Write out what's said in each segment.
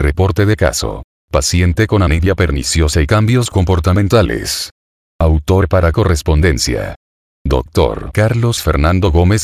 Reporte de caso. Paciente con anemia perniciosa y cambios comportamentales. Autor para correspondencia. Dr. Carlos Fernando Gómez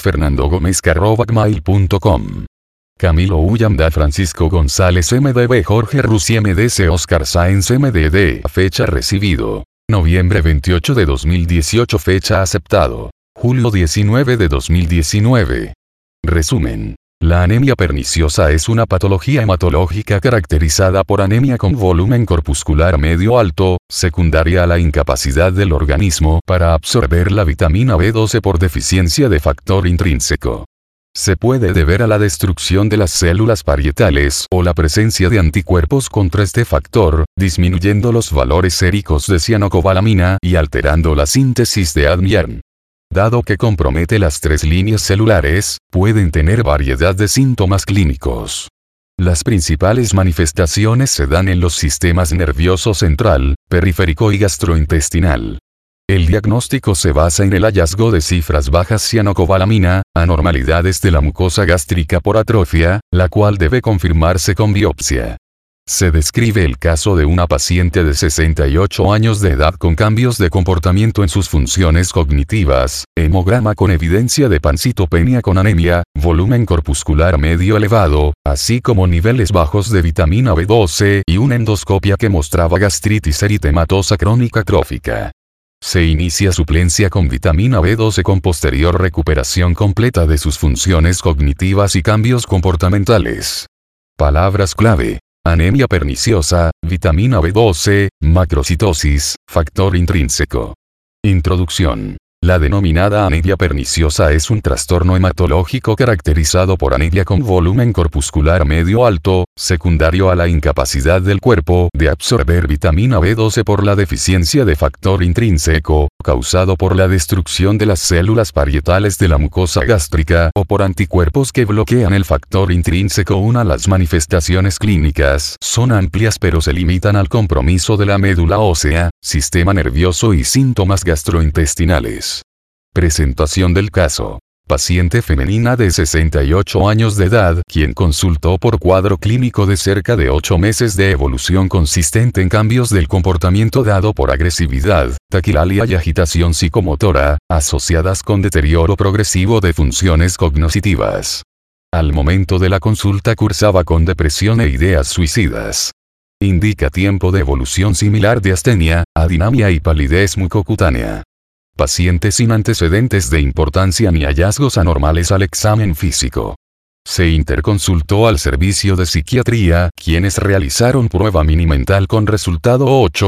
@gmail.com. Camilo Ullamda Francisco González MDB Jorge Rusi MDC Oscar Sáenz MDD. Fecha recibido. Noviembre 28 de 2018. Fecha aceptado. Julio 19 de 2019. Resumen. La anemia perniciosa es una patología hematológica caracterizada por anemia con volumen corpuscular medio alto, secundaria a la incapacidad del organismo para absorber la vitamina B12 por deficiencia de factor intrínseco. Se puede deber a la destrucción de las células parietales o la presencia de anticuerpos contra este factor, disminuyendo los valores séricos de cianocobalamina y alterando la síntesis de ADMIARN. Dado que compromete las tres líneas celulares, pueden tener variedad de síntomas clínicos. Las principales manifestaciones se dan en los sistemas nervioso central, periférico y gastrointestinal. El diagnóstico se basa en el hallazgo de cifras bajas cianocobalamina, anormalidades de la mucosa gástrica por atrofia, la cual debe confirmarse con biopsia. Se describe el caso de una paciente de 68 años de edad con cambios de comportamiento en sus funciones cognitivas, hemograma con evidencia de pancitopenia con anemia, volumen corpuscular medio elevado, así como niveles bajos de vitamina B12 y una endoscopia que mostraba gastritis eritematosa crónica trófica. Se inicia suplencia con vitamina B12 con posterior recuperación completa de sus funciones cognitivas y cambios comportamentales. Palabras clave. Anemia perniciosa, vitamina B12, macrocitosis, factor intrínseco. Introducción. La denominada anemia perniciosa es un trastorno hematológico caracterizado por anemia con volumen corpuscular medio alto, secundario a la incapacidad del cuerpo de absorber vitamina B12 por la deficiencia de factor intrínseco, causado por la destrucción de las células parietales de la mucosa gástrica o por anticuerpos que bloquean el factor intrínseco. Las manifestaciones clínicas son amplias pero se limitan al compromiso de la médula ósea, sistema nervioso y síntomas gastrointestinales. Presentación del caso. Paciente femenina de 68 años de edad, quien consultó por cuadro clínico de cerca de 8 meses de evolución consistente en cambios del comportamiento dado por agresividad, taquicardia y agitación psicomotora, asociadas con deterioro progresivo de funciones cognitivas. Al momento de la consulta cursaba con depresión e ideas suicidas. Indica tiempo de evolución similar de astenia, adinamia y palidez mucocutánea. Paciente sin antecedentes de importancia ni hallazgos anormales al examen físico. Se interconsultó al servicio de psiquiatría, quienes realizaron prueba minimental con resultado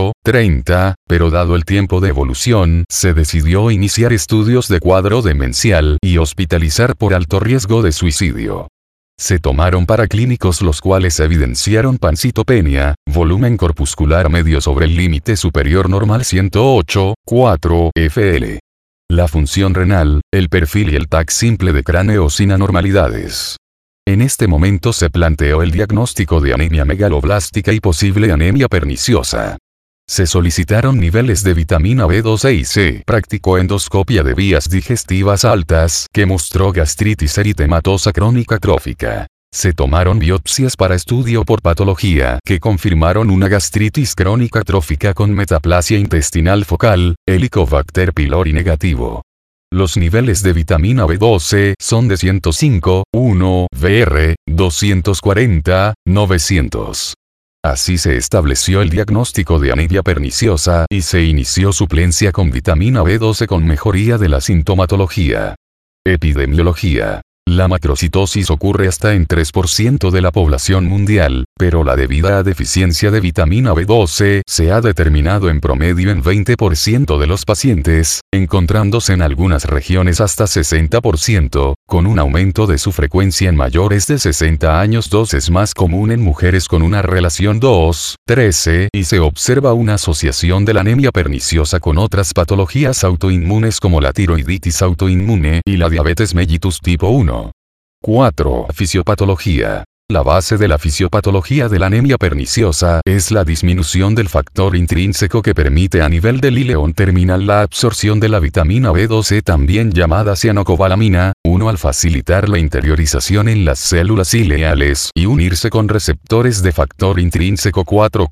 8/30, pero dado el tiempo de evolución, se decidió iniciar estudios de cuadro demencial y hospitalizar por alto riesgo de suicidio. Se tomaron paraclínicos los cuales evidenciaron pancitopenia, volumen corpuscular medio sobre el límite superior normal 108,4 fl. La función renal, el perfil y el TAC simple de cráneo sin anormalidades. En este momento se planteó el diagnóstico de anemia megaloblástica y posible anemia perniciosa. Se solicitaron niveles de vitamina B12 y se practicó endoscopia de vías digestivas altas que mostró gastritis eritematosa crónica trófica. Se tomaron biopsias para estudio por patología que confirmaron una gastritis crónica trófica con metaplasia intestinal focal, Helicobacter pylori negativo. Los niveles de vitamina B12 son de 105,1 Vr, 240, 900. Así se estableció el diagnóstico de anemia perniciosa y se inició suplencia con vitamina B12 con mejoría de la sintomatología. Epidemiología. La macrocitosis ocurre hasta en 3% de la población mundial, pero la debida a deficiencia de vitamina B12 se ha determinado en promedio en 20% de los pacientes, encontrándose en algunas regiones hasta 60%, con un aumento de su frecuencia en mayores de 60 años. 2 es más común en mujeres con una relación 2-13 y se observa una asociación de la anemia perniciosa con otras patologías autoinmunes como la tiroiditis autoinmune y la diabetes mellitus tipo 1. 4. Fisiopatología. La base de la fisiopatología de la anemia perniciosa es la disminución del factor intrínseco que permite a nivel del ileón terminal la absorción de la vitamina B12 también llamada cianocobalamina, 1 al facilitar la interiorización en las células ileales y unirse con receptores de factor intrínseco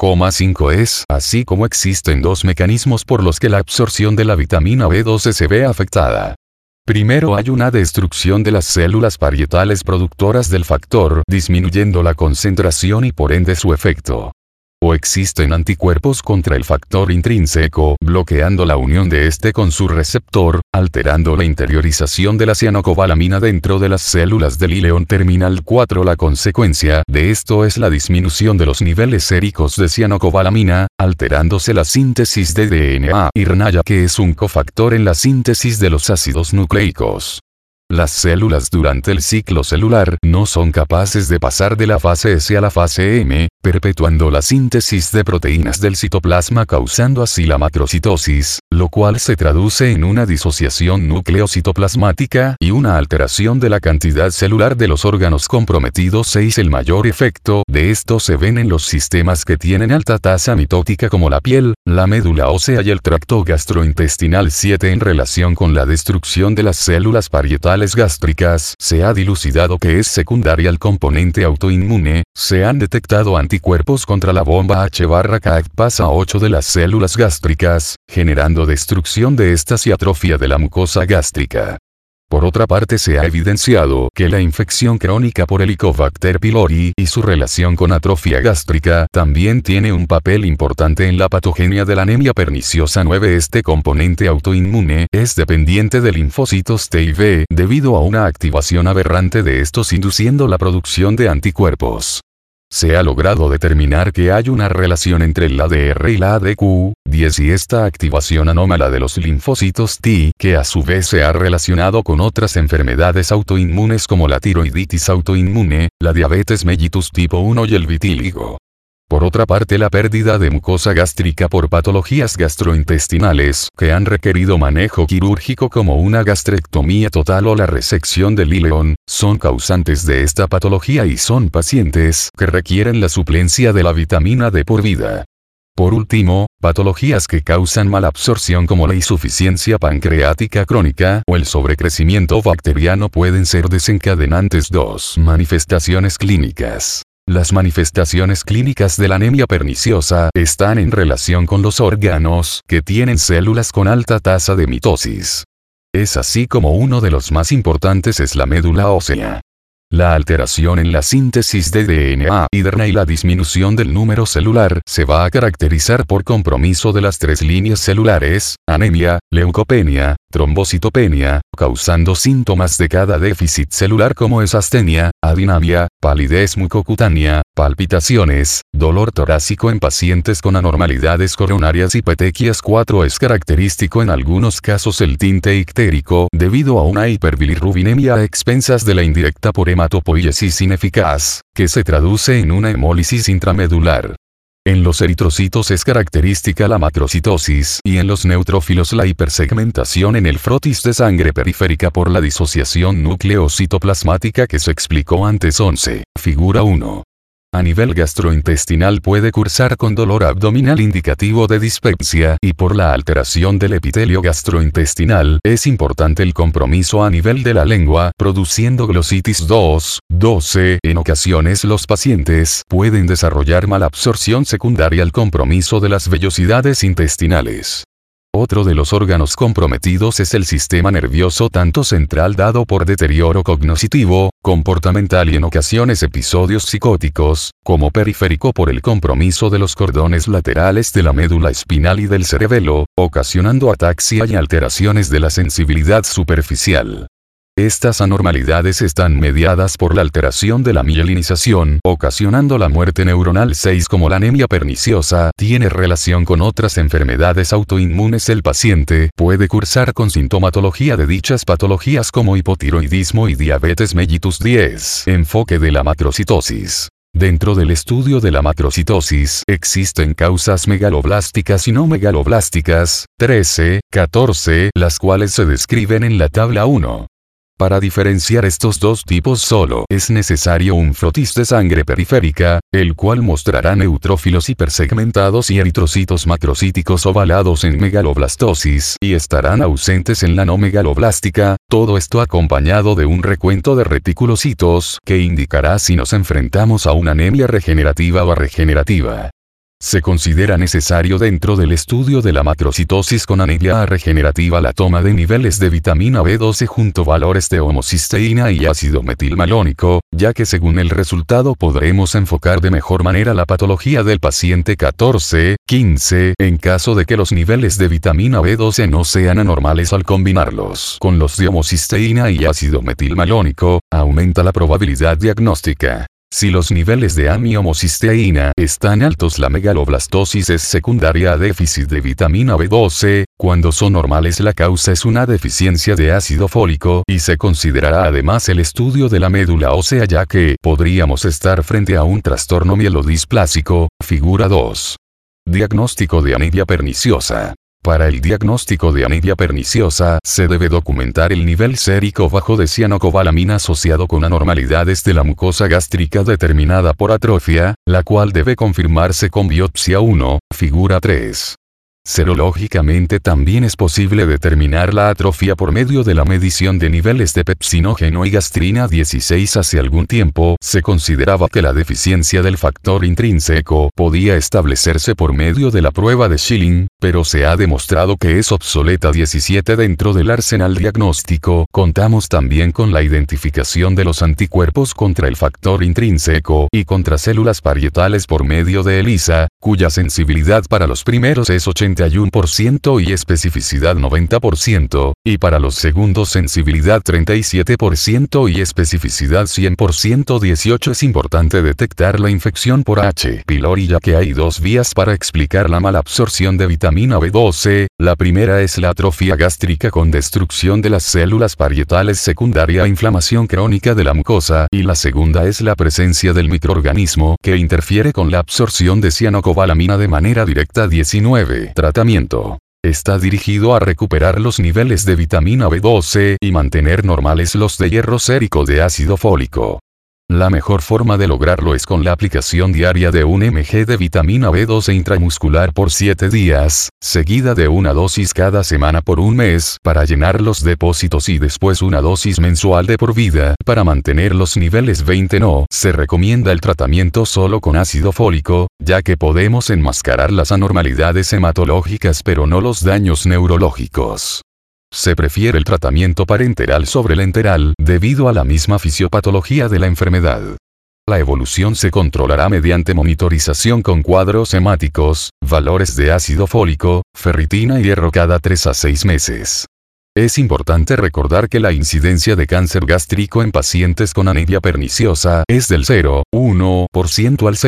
4,5 es, así como existen dos mecanismos por los que la absorción de la vitamina B12 se ve afectada. Primero hay una destrucción de las células parietales productoras del factor, disminuyendo la concentración y por ende su efecto. O existen anticuerpos contra el factor intrínseco, bloqueando la unión de este con su receptor, alterando la interiorización de la cianocobalamina dentro de las células del ileón terminal 4. La consecuencia de esto es la disminución de los niveles séricos de cianocobalamina, alterándose la síntesis de DNA y RNA, que es un cofactor en la síntesis de los ácidos nucleicos. Las células durante el ciclo celular no son capaces de pasar de la fase S a la fase M, perpetuando la síntesis de proteínas del citoplasma, causando así la macrocitosis, lo cual se traduce en una disociación nucleocitoplasmática y una alteración de la cantidad celular de los órganos comprometidos. 6. El mayor efecto de esto se ven en los sistemas que tienen alta tasa mitótica como la piel, la médula ósea y el tracto gastrointestinal. 7. En relación con la destrucción de las células parietales gástricas, se ha dilucidado que es secundaria al componente autoinmune, se han detectado anticuerpos contra la bomba H/K pasa 8 de las células gástricas, generando destrucción de estas y atrofia de la mucosa gástrica. Por otra parte, se ha evidenciado que la infección crónica por Helicobacter pylori y su relación con atrofia gástrica también tiene un papel importante en la patogenia de la anemia perniciosa. 9. Este componente autoinmune es dependiente de linfocitos T y B debido a una activación aberrante de estos induciendo la producción de anticuerpos. Se ha logrado determinar que hay una relación entre el ADR y la ADQ10 y esta activación anómala de los linfocitos T, que a su vez se ha relacionado con otras enfermedades autoinmunes como la tiroiditis autoinmune, la diabetes mellitus tipo 1 y el vitíligo. Por otra parte, la pérdida de mucosa gástrica por patologías gastrointestinales que han requerido manejo quirúrgico como una gastrectomía total o la resección del ileón, son causantes de esta patología y son pacientes que requieren la suplencia de la vitamina D por vida. Por último, patologías que causan malabsorción como la insuficiencia pancreática crónica o el sobrecrecimiento bacteriano pueden ser desencadenantes. 2. Manifestaciones clínicas. Las manifestaciones clínicas de la anemia perniciosa están en relación con los órganos que tienen células con alta tasa de mitosis. Es así como uno de los más importantes es la médula ósea. La alteración en la síntesis de DNA y RNA y la disminución del número celular se va a caracterizar por compromiso de las tres líneas celulares, anemia, leucopenia, trombocitopenia, causando síntomas de cada déficit celular como es astenia, adinamia, palidez mucocutánea, palpitaciones, dolor torácico en pacientes con anormalidades coronarias y petequias. 4. Es característico en algunos casos el tinte ictérico debido a una hiperbilirrubinemia a expensas de la indirecta por hematopoiesis ineficaz, que se traduce en una hemólisis intramedular. En los eritrocitos es característica la macrocitosis y en los neutrófilos la hipersegmentación en el frotis de sangre periférica por la disociación nucleocitoplasmática que se explicó antes. 11. Figura 1. A nivel gastrointestinal puede cursar con dolor abdominal indicativo de dispepsia y por la alteración del epitelio gastrointestinal es importante el compromiso a nivel de la lengua produciendo glositis 2. 12. En ocasiones los pacientes pueden desarrollar malabsorción secundaria al compromiso de las vellosidades intestinales. Otro de los órganos comprometidos es el sistema nervioso tanto central dado por deterioro cognoscitivo, comportamental y en ocasiones episodios psicóticos, como periférico por el compromiso de los cordones laterales de la médula espinal y del cerebelo, ocasionando ataxia y alteraciones de la sensibilidad superficial. Estas anormalidades están mediadas por la alteración de la mielinización, ocasionando la muerte neuronal. 6. Como la anemia perniciosa tiene relación con otras enfermedades autoinmunes, el paciente puede cursar con sintomatología de dichas patologías como hipotiroidismo y diabetes mellitus. 10. Enfoque de la macrocitosis. Dentro del estudio de la macrocitosis existen causas megaloblásticas y no megaloblásticas, 13, 14, las cuales se describen en la tabla 1. Para diferenciar estos dos tipos solo es necesario un frotis de sangre periférica, el cual mostrará neutrófilos hipersegmentados y eritrocitos macrocíticos ovalados en megaloblastosis y estarán ausentes en la no megaloblástica, todo esto acompañado de un recuento de reticulocitos que indicará si nos enfrentamos a una anemia regenerativa o regenerativa. Se considera necesario dentro del estudio de la macrocitosis con anemia regenerativa la toma de niveles de vitamina B12 junto a valores de homocisteína y ácido metilmalónico, ya que según el resultado podremos enfocar de mejor manera la patología del paciente 14-15 en caso de que los niveles de vitamina B12 no sean anormales. Al combinarlos con los de homocisteína y ácido metilmalónico, aumenta la probabilidad diagnóstica. Si los niveles de ami-homocisteína están altos, la megaloblastosis es secundaria a déficit de vitamina B12, cuando son normales la causa es una deficiencia de ácido fólico y se considerará además el estudio de la médula ósea, ya que podríamos estar frente a un trastorno mielodisplásico, figura 2. Diagnóstico de anemia perniciosa. Para el diagnóstico de anemia perniciosa, se debe documentar el nivel sérico bajo de cianocobalamina asociado con anormalidades de la mucosa gástrica determinada por atrofia, la cual debe confirmarse con biopsia 1, figura 3. Serológicamente también es posible determinar la atrofia por medio de la medición de niveles de pepsinógeno y gastrina 16. Hace algún tiempo, se consideraba que la deficiencia del factor intrínseco podía establecerse por medio de la prueba de Schilling, pero se ha demostrado que es obsoleta. 17. Dentro del arsenal diagnóstico, contamos también con la identificación de los anticuerpos contra el factor intrínseco y contra células parietales por medio de ELISA, cuya sensibilidad para los primeros es 81% y especificidad 90%, y para los segundos sensibilidad 37% y especificidad 100%. 18. Es importante detectar la infección por H. pylori, ya que hay dos vías para explicar la mala absorción de vitamina B12, la primera es la atrofia gástrica con destrucción de las células parietales secundaria a inflamación crónica de la mucosa, y la segunda es la presencia del microorganismo que interfiere con la absorción de cianocobalamina de manera directa. 19. Tratamiento. Está dirigido a recuperar los niveles de vitamina B12 y mantener normales los de hierro sérico de ácido fólico. La mejor forma de lograrlo es con la aplicación diaria de 1 mg de vitamina B12 intramuscular por 7 días, seguida de una dosis cada semana por un mes para llenar los depósitos y después una dosis mensual de por vida para mantener los niveles. 20. No se recomienda el tratamiento solo con ácido fólico, ya que podemos enmascarar las anormalidades hematológicas pero no los daños neurológicos. Se prefiere el tratamiento parenteral sobre el enteral debido a la misma fisiopatología de la enfermedad. La evolución se controlará mediante monitorización con cuadros hemáticos, valores de ácido fólico, ferritina y hierro cada 3 a 6 meses. Es importante recordar que la incidencia de cáncer gástrico en pacientes con anemia perniciosa es del 0,1% al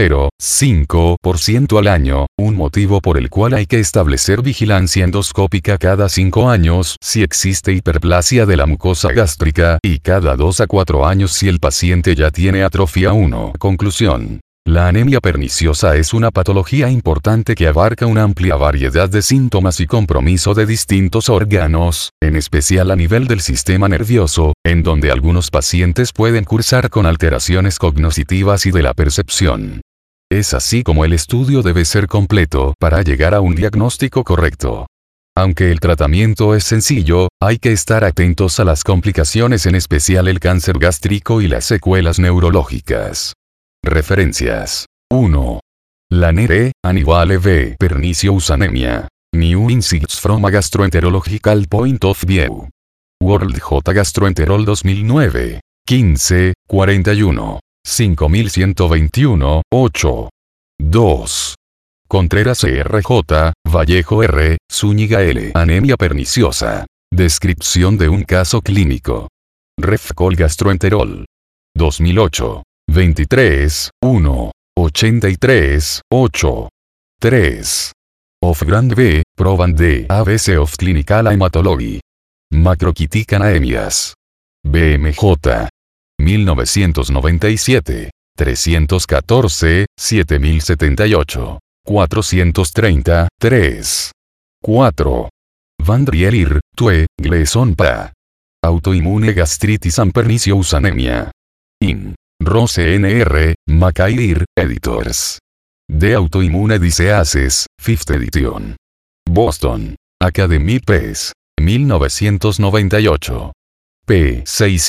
0,5% al año, un motivo por el cual hay que establecer vigilancia endoscópica cada 5 años si existe hiperplasia de la mucosa gástrica y cada 2 a 4 años si el paciente ya tiene atrofia 1. Conclusión. La anemia perniciosa es una patología importante que abarca una amplia variedad de síntomas y compromiso de distintos órganos, en especial a nivel del sistema nervioso, en donde algunos pacientes pueden cursar con alteraciones cognitivas y de la percepción. Es así como el estudio debe ser completo para llegar a un diagnóstico correcto. Aunque el tratamiento es sencillo, hay que estar atentos a las complicaciones, en especial el cáncer gástrico y las secuelas neurológicas. Referencias. 1. Lanere, Annibale V. Pernicious Anemia. New Insights from a Gastroenterological Point of View. World J. Gastroenterol 2009. 15, 41. 5121, 8. 2. Contreras R.J., Vallejo R., Zúñiga L. Anemia perniciosa. Descripción de un caso clínico. Refcol Gastroenterol. 2008. 23, 1, 83, 8. 3. Ofgrand B. Proban D. ABC of Clinical Hematology. Macrocytic Anemias. BMJ. 1997. 314, 7078. 430, 3. 4. Vandrielir, Tue, Gleason Pa. Autoinmune gastritis and pernicious anemia. In. Rose N.R., Macaire, Editors. The Autoimmune Diseases, 5th edition. Boston. Academy Press. 1998. p.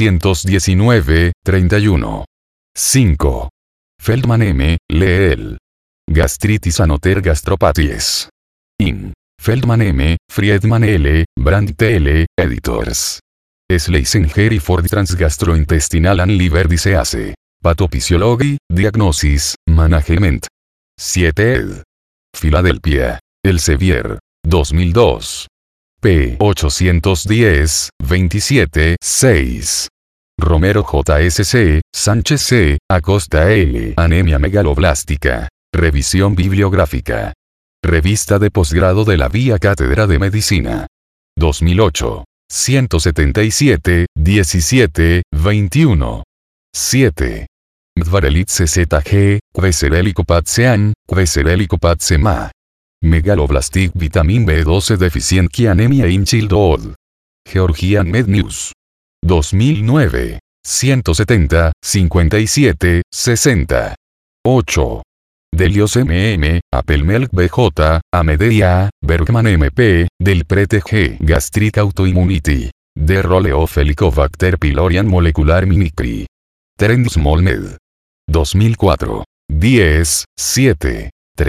619, 31. 5. Feldman M., Leel. Gastritis and other gastropathies. In. Feldman M., Friedman L., Brandt L., Editors. Schleisinger for Transgastrointestinal and Liver Disease. Pathophysiology, Diagnosis, Management. 7 ed. Filadelfia. Elsevier. 2002. p. 810, 27, 6. Romero J.S.C., Sánchez C., Acosta L. Anemia megaloblástica. Revisión bibliográfica. Revista de posgrado de la Vía Cátedra de Medicina. 2008. 177, 17, 21. 7. Mdvarelit CZG, Kveserhelicopatsean, Kveserhelicopatse-Ma. Megaloblastic vitamin B12 deficiency anemia in childhood. Georgian Med News. 2009. 170, 57, 60. 8. Delios MM, Appelmelk BJ, Amedeia, Bergman MP, Del Prete G. Gastric Autoimmunity. The Role of Helicobacter pylori and Molecular Mimicry. Trends Molmed. 2004. 10, 7.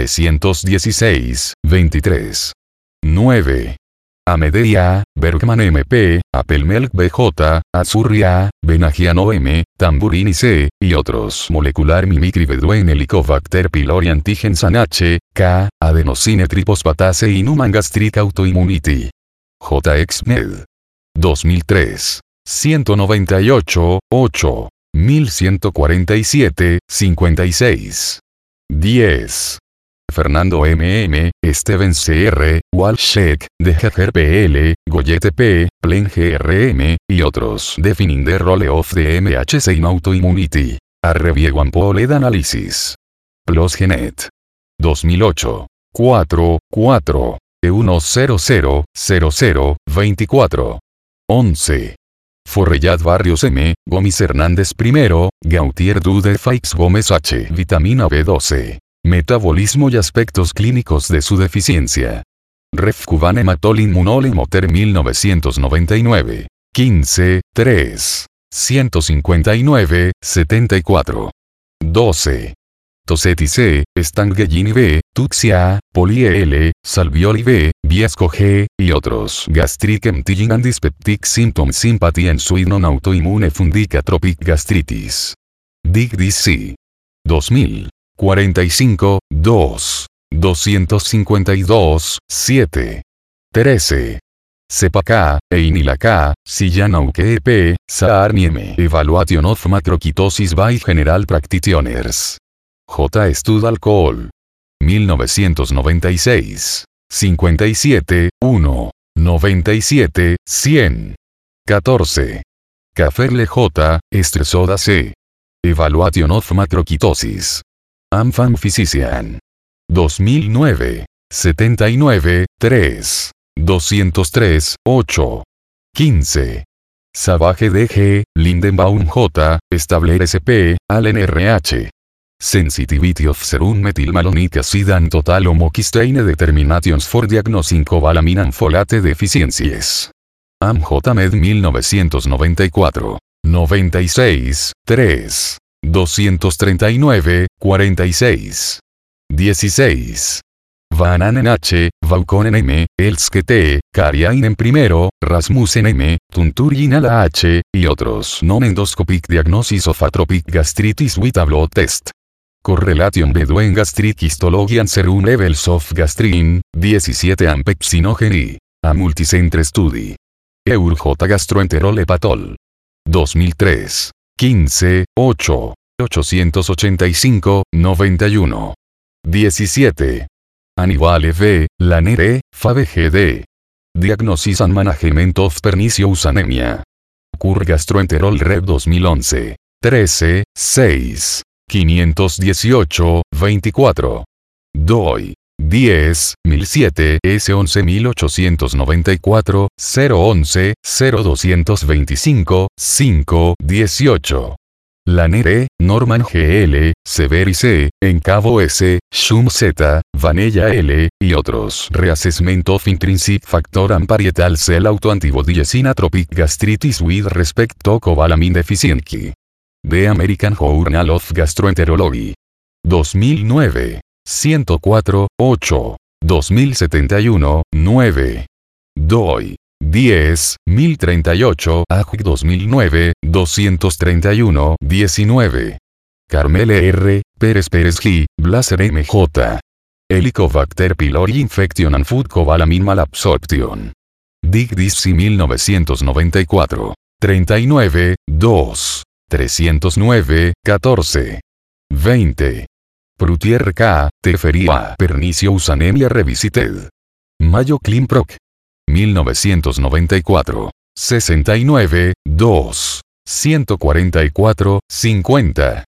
316, 23. 9. Amedeia, Bergman MP, Appelmelk BJ, Azurria, Benagiano M, Tamburini C, y otros. Molecular Mimicry Bedouin Helicobacter pylori Antigens and H, K, Adenosine Triphosphatase in Human Gastric Autoimmunity. JXMed. 2003. 198, 8. 1147, 56. 10. Fernando M.M., Stevens C.R., Walshek, De Heger P.L., Goyette P., Plen G.R.M., y otros. Defining the role of the MHC in autoimmunity. A review and pooled analysis. PLOS Genet. 2008. 4, 4. E10000, 24. 11. Forrellat Barrios M., Gómez Hernández I., Gautier Dude Faix Gómez H. Vitamina B12. Metabolismo y aspectos clínicos de su deficiencia. Ref Cubane Matolin Munole Moter 1999. 15, 3. 159, 74. 12. Tosetti C., Stanghellini B., Tuxia, Poli L., Salvioli B., Viesco G., y otros. Gastric emptying and dyspeptic symptoms sympathy and sweet non-autoimmune fundic-atropic gastritis. Dig DC. 2000. 45, 2. 252, 7. 13. Sepa K, Einila K, Sillanauke EP, Saarni M. Evaluation of macrocytosis by General Practitioners. J. Stud Alcohol. 1996. 57, 1. 97, 100. 14. Caferle J. Estresoda C. Evaluation of macrocytosis. Amfam Physician. 2009. 79, 3. 203, 8. 15. Savage DG, Lindenbaum J, Stabler SP, Allen RH. Sensitivity of serum methylmalonic acid and total homocysteine determinations for diagnosing cobalamin and folate deficiencies. AMJmed 1994. 96, 3. 239, 46. 16. Vananen H, Vauconen M, Elske T, Kariainen I, Rasmussen M, Tunturgin Ala H, y otros. Non-endoscopic diagnosis of atropic gastritis with a blood test. Correlation between gastric histology and serum levels of gastrin, 17 and pepsinogeny. A multicenter study. EURJ gastroenterolepatol. 2003. 15, 8. 885, 91. 17. Aníbal V., Lanere, Fabe GD. Diagnosis and Management of Pernicious Anemia. Cur Gastroenterol Rep 2011. 13, 6. 518, 24. DOI. 10, 1007, S11 1894, 011, 0225, 5, 18. Lanner E., Norman G.L., Severi C., Encabo S., Schum Z., Vanella L., y otros. Reassessment of Intrinsic Factor and Parietal Cell Autoantibodies in Atrophic Gastritis with Respect to Cobalamin Deficiency. The American Journal of Gastroenterology. 2009. 104, 8. 2071, 9. DOI. 10, 1038, AJIC 2009, 231, 19. Carmele R., Pérez Pérez G., Blaser MJ. Helicobacter pylori Infection and Food Cobalamin Malabsorption. Dick Dicey 1994. 39, 2. 309, 14. 20. Prutier K., Teferia Pernicious Anemia Revisited. Mayo Climproc. 1994. 69, 2. 144, 50.